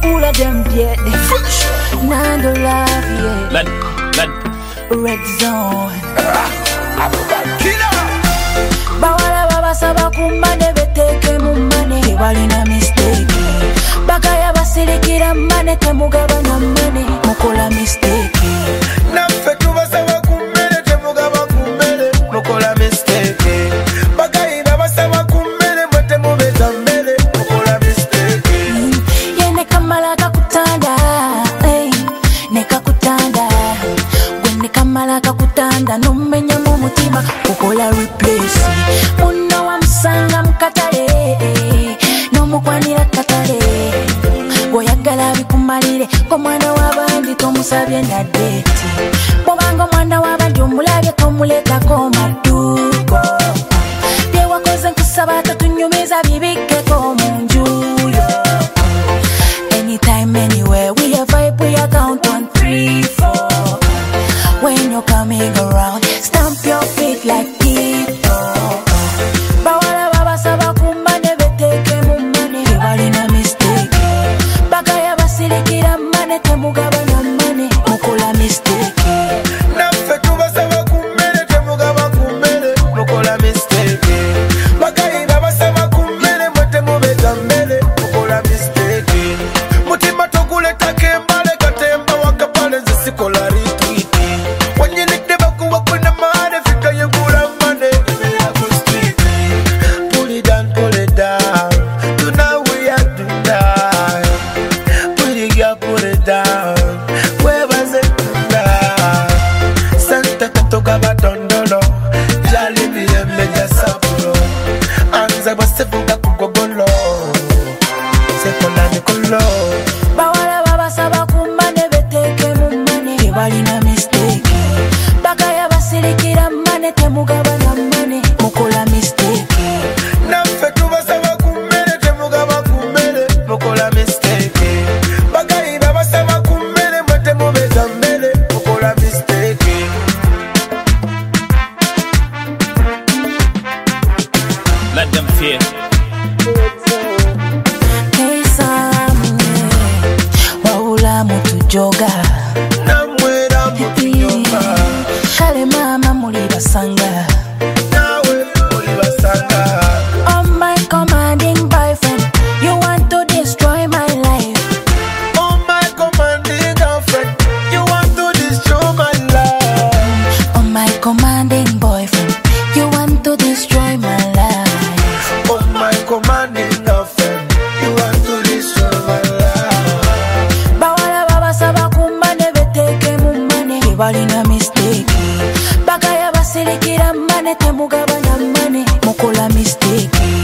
all of them dead. Nando love, yeah. Red zone. Bawala baba saba kumane beteke mumane. Walina mistake. Bakaya basilikira mane temugaba na mane. Mukola mistake. Nafe tuba saba kumene temugaba kumene. Mukola mistake. Bakaya baba saba kumene mwete mubeza mbele. Mukola mistake. Yene kamala kakutanda. Neka kutanda. Gwene kamala kakutanda. Numenya mumutima. Mukola replace. Muno wa msanga mkatale. Nomukwanira katale. Boyagala bikumalire. Komwana wabandi tomusabye na date. Bobanga mwana wabandi omulabye tomuletako madugo. Bye wakoze nkusaba tatunyumiza bibikeko munjuyo. Anytime, anywhere, we a vibe, we a count on 3, 4. When you're coming around, stamp your feet like people. Bawala baba saba kumane beteke mumane. Walina mistake. Bakaya basilikira mane temugaba na mane. Mukola mistake. Nafe tuba saba kumene temugaba kumene. Mukola mistake. Bakaya baba saba kumene mwete mubeza mbele. Mukola mistake. Mutima tokuleta kembale katemba wakapale zisikola ritwiti. Wanyinikde bakuwa kuna maade fika yengula mane. Pull it down, pull it down. Tonight we are tonight. Pretty girl, pull it down. Where was it tonight? Santa katoka batondolo. Jali biye meja sapuro. Anza basefuka kugogolo. Sekola nikolo. Bawala baba saba kumane beteke mumane. Walina mistake. Bakaya basilikira mane temugaba na mane. Mukola mistake. Nafe tuba saba kumene temugaba kumene. Mukola mistake. Bakaya baba saba kumene mwete mubeza mbele. Mukola mistake. Let them fear. Hey samne. Waula mutujoga. Namwera mutunyoma. Kale mama muli basanga. Nawe uli basanga. Oh my commanding boyfriend, you want to destroy my life. Oh my commanding girlfriend, you want to destroy my life. Oh my commanding boyfriend, you want to destroy my life. Oh my commanding girlfriend, you want to destroy my life. Bawala baba saba kumane beteke mumane. Walina mistake. Bakaya basilikira mane temugaba na mane. Mukola mistake.